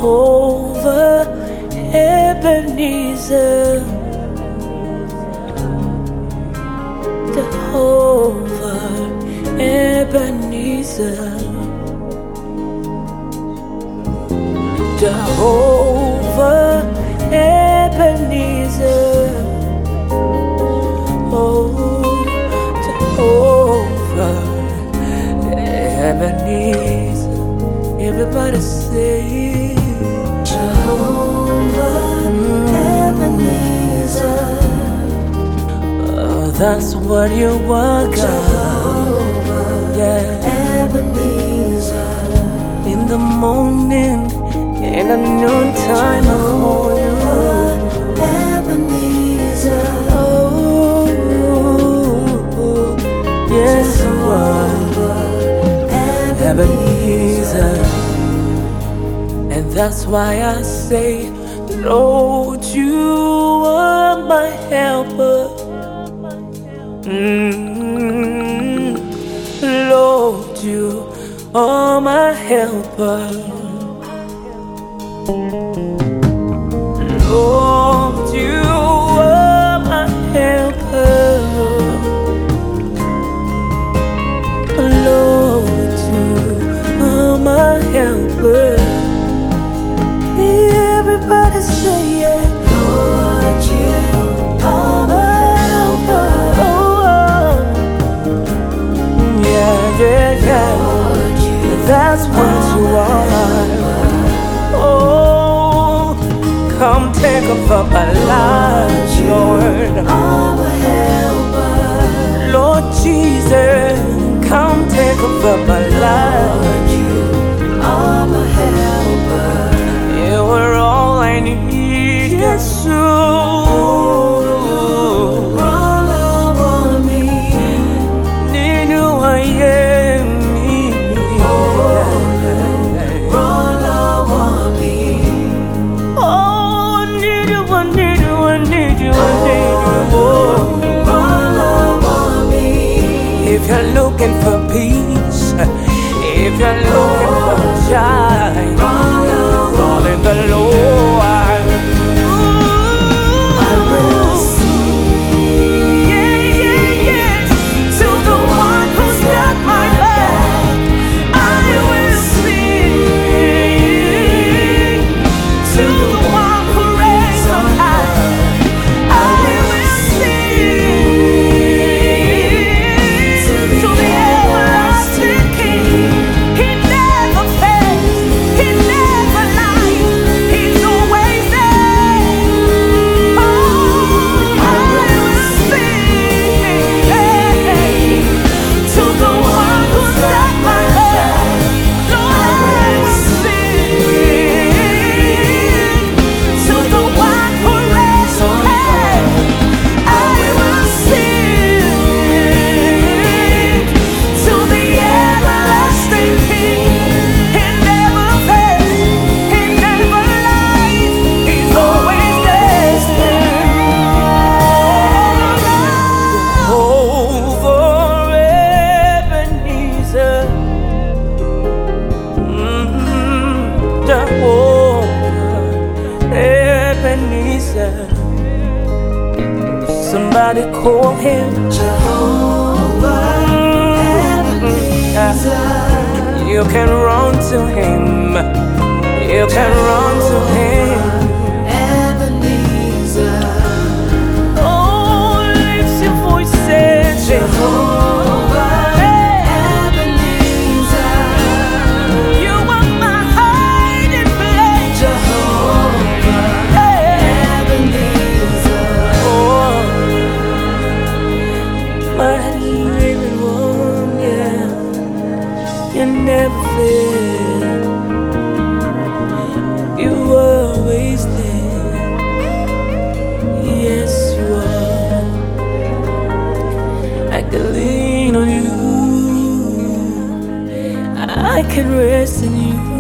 Jehovah Ebenezer, Jehovah Ebenezer, Jehovah Ebenezer, oh Jehovah Ebenezer. Everybody say Jehovah Ebenezer. That's what you are, God. Jehovah Ebenezer. In the morning, in the noontime, Jehovah Ebenezer. oh, yes, you are, Ebenezer. And that's why I say, Lord, you are my helper. Lord, you are my helper. Lord, you are my helper. Lord, you are my helper. Everybody say it. Lord, you are my helper. Yeah. Lord, you That's what you are. Oh, come take over my life, Lord. are my helper. Lord Jesus, come take over my life. Lord, you are my helper. You are all I need, yes, you. Roll over me. Need you, I am me. Roll over me. Oh, I need you, I need you, I need you, I need you. Roll over me. If you're looking for peace, if you're looking for joy, call in the Lord. I will sing. Yeah. To the one who's got my back, I will sing. To the one who reigns on high, I will sing. To the everlasting King, He never fails, He never lies, He's always there. Oh, I will sing. To the one who's got my back, Lord, I will sing. To the one who reigns on high, I will sing. To the everlasting King, He never fails, He never lies, He's always there. Over Ebenezer, Jehovah Ebenezer. Somebody call Him Jehovah Ebenezer. You can run to Him. You can run to Him. Ebenezer. Oh, lift your voice, say Jehovah Ebenezer. You are my hiding place. Jehovah Ebenezer. Oh, my living one, yeah. You never fail. You always there. Yes, you are. I can lean on you. I can rest in you.